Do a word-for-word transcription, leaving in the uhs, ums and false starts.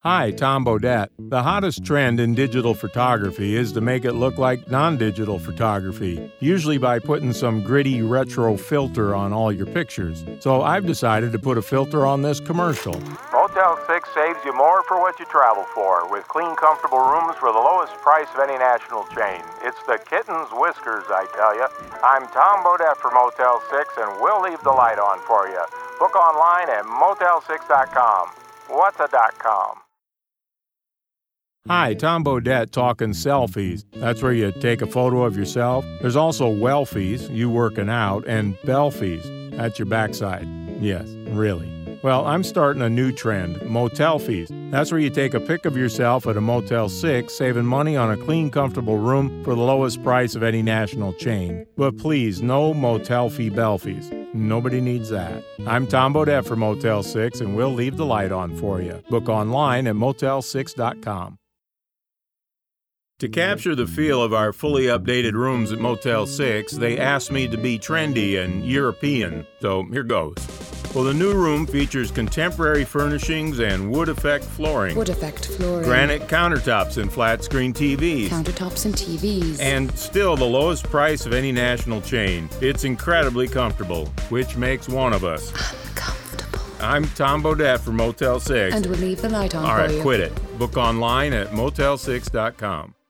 Hi, Tom Bodett. The hottest trend in digital photography is to make it look like non-digital photography, usually by putting some gritty retro filter on all your pictures. So I've decided to put a filter on this commercial. Motel six saves you more for what you travel for, with clean, comfortable rooms for the lowest price of any national chain. It's the kitten's whiskers, I tell you. I'm Tom Bodett for Motel six, and we'll leave the light on for you. Book online at motel six dot com. What's a dot com? Hi, Tom Bodett talking selfies. That's where you take a photo of yourself. There's also wellfies, you working out, and belfies. That's your backside. Yes, really. Well, I'm starting a new trend, motelfies. That's where you take a pic of yourself at a Motel six, saving money on a clean, comfortable room for the lowest price of any national chain. But please, no motelfie belfies. Nobody needs that. I'm Tom Bodett for Motel six, and we'll leave the light on for you. Book online at motel six dot com. To capture the feel of our fully updated rooms at Motel six, they asked me to be trendy and European, so here goes. Well, the new room features contemporary furnishings and wood effect flooring. Wood effect flooring. Granite countertops and flat screen T Vs. Countertops and T Vs. And still the lowest price of any national chain. It's incredibly comfortable, which makes one of us. Uncomfortable. I'm Tom Bodett for Motel six. And we'll leave the light on All for right, you. quit it. Book online at motel six dot com.